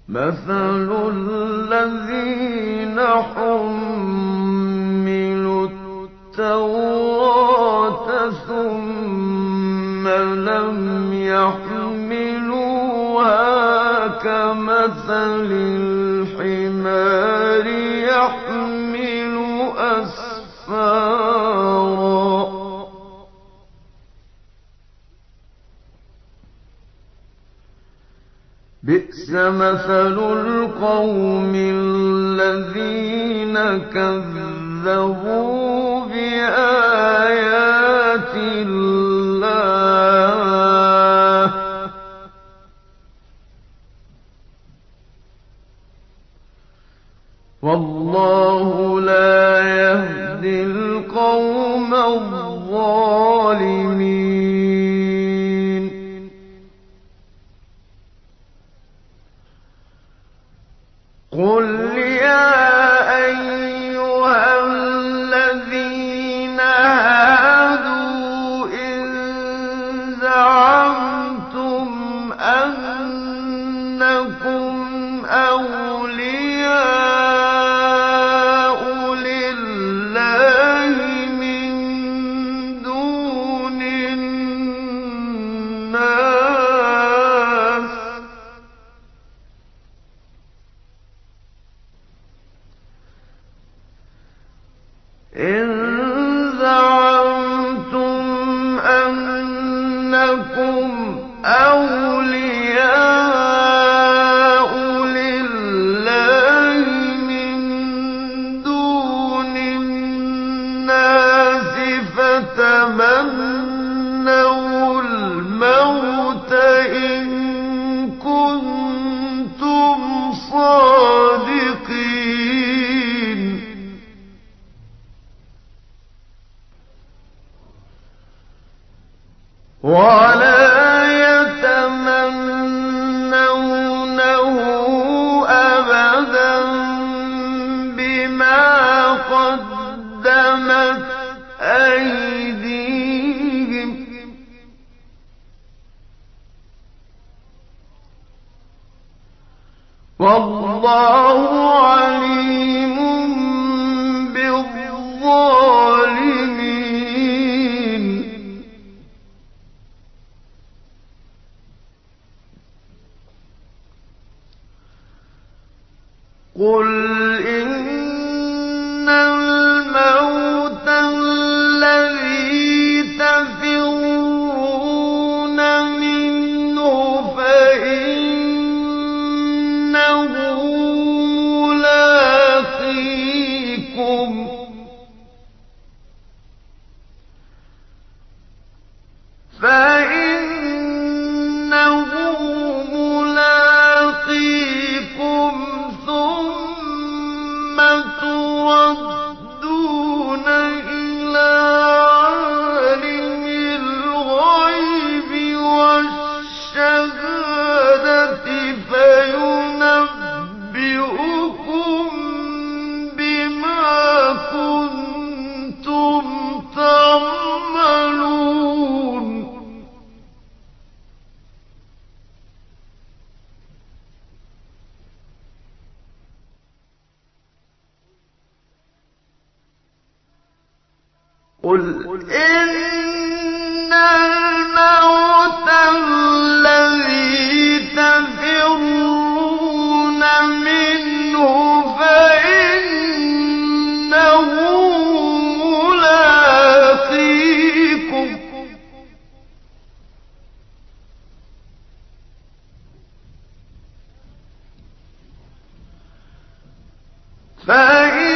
مثل الذين حملوا التوراة ثم لم يحملوها كمثل الحمار يحمل أسفارا بئس مثل القوم الذين كذبوا بآيات الله والله لا يهدي القوم الظالمين قل يا أيها الذين هادوا إن زعمتم أنكم أولياء لله من دون الناس إن زعمتم أنكم أولياء لله من دون الناس فتمنوا الموت إن كنتم صادقين ولا يتمنونه أبدا بما قدمت أيديهم والله عليم بالظالمين قل إن الموت الذي تفرون منه فإنه ملاقيكم ثم تردون إلى عالم الغيب والشهادة فينبئكم بما كنتم تعملون قل إن الموت الذي تفرون منه فإنه ملاقيكم فإن